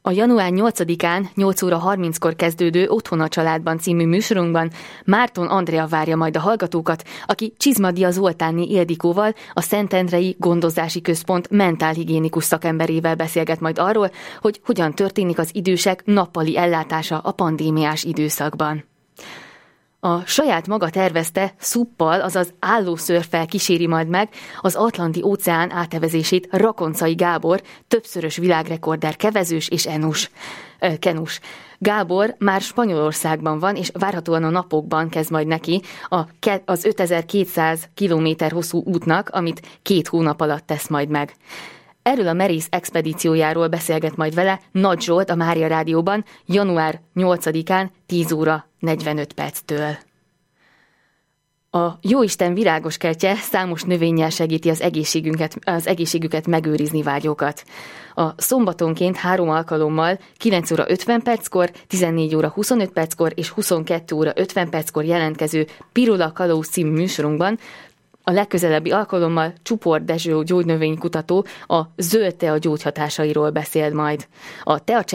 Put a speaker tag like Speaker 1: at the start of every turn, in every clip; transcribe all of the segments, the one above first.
Speaker 1: A január 8-án 8 óra 30-kor kezdődő Otthon a családban című műsorunkban Márton Andrea várja majd a hallgatókat, aki Csizmadia Zoltánné Ildikóval, a Szentendrei Gondozási Központ mentálhigiénikus szakemberével beszélget majd arról, hogy hogyan történik az idősek nappali ellátása a pandémiás időszakban. A saját maga tervezte SUP-pal, azaz állószörffel kíséri majd meg az Atlanti-óceán átevezését Rakoncai Gábor, többszörös világrekorder kevezős és kenus. Gábor már Spanyolországban van, és várhatóan a napokban kezd majd neki az 5200 kilométer hosszú útnak, amit 2 hónap alatt tesz majd meg. Erről a merész expedíciójáról beszélget majd vele Nagy Zsolt a Mária Rádióban január 8-án 10 óra 45 perctől. A Jóisten virágos kertje számos növényel segíti az egészségüket megőrizni vágyókat. A szombatonként 3 alkalommal 9 óra 50 perckor, 14 óra 25 perckor és 22 óra 50 perckor jelentkező Pirula Kalóz című műsorunkban a legközelebbi alkalommal Csupor Dezső gyógynövénykutató a zöld tea gyógyhatásairól beszél majd. A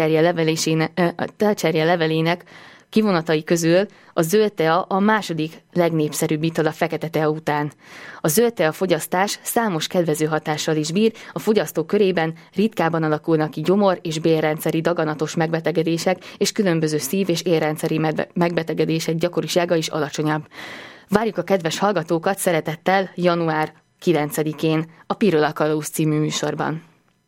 Speaker 1: teacserje levelének kivonatai közül a zöld tea a második legnépszerűbb ital a fekete tea után. A zöld tea fogyasztás számos kedvező hatással is bír, a fogyasztók körében ritkában alakulnak ki gyomor- és bélrendszeri daganatos megbetegedések, és különböző szív- és érrendszeri megbetegedések gyakorisága is alacsonyabb. Várjuk a kedves hallgatókat szeretettel január 9-én a Pirula Kalóz című műsorban.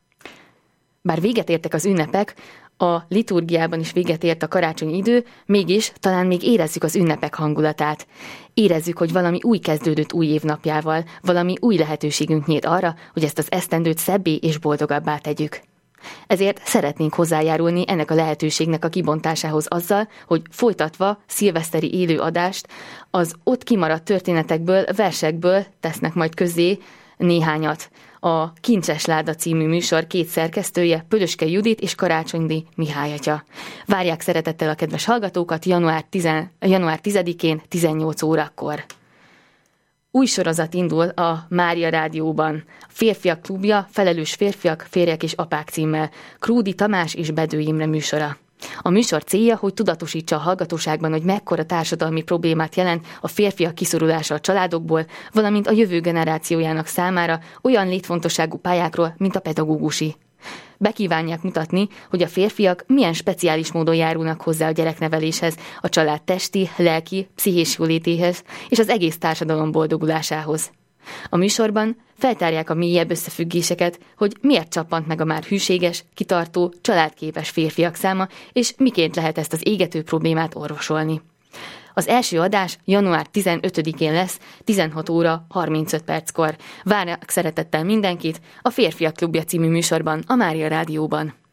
Speaker 1: Bár véget értek az ünnepek, a liturgiában is véget ért a karácsonyi idő, mégis talán még érezzük az ünnepek hangulatát. Érezzük, hogy valami új kezdődött új évnapjával, valami új lehetőségünk nyílt arra, hogy ezt az esztendőt szebbé és boldogabbá tegyük. Ezért szeretnénk hozzájárulni ennek a lehetőségnek a kibontásához azzal, hogy folytatva szilveszteri élő adást az ott kimaradt történetekből, versekből tesznek majd közzé néhányat. A Kincses Láda című műsor 2 szerkesztője, Pödöske Judit és Karácsonyi Mihály atya. Várják szeretettel a kedves hallgatókat január 10-én 18 órakor. Új sorozat indul a Mária Rádióban. A Férfiak klubja, felelős férfiak, férjek és apák címmel. Krúdi Tamás és Bedő Imre műsora. A műsor célja, hogy tudatosítsa a hallgatóságban, hogy mekkora társadalmi problémát jelent a férfiak kiszorulása a családokból, valamint a jövő generációjának számára olyan létfontosságú pályákról, mint a pedagógusi. Bekívánják mutatni, hogy a férfiak milyen speciális módon járulnak hozzá a gyerekneveléshez, a család testi, lelki, pszichés jólétéhez és az egész társadalom boldogulásához. A műsorban feltárják a mélyebb összefüggéseket, hogy miért csappant meg a már hűséges, kitartó, családképes férfiak száma, és miként lehet ezt az égető problémát orvosolni. Az első adás január 15-én lesz, 16 óra 35 perckor. Várják szeretettel mindenkit a Férfiak klubja című műsorban, a Mária Rádióban.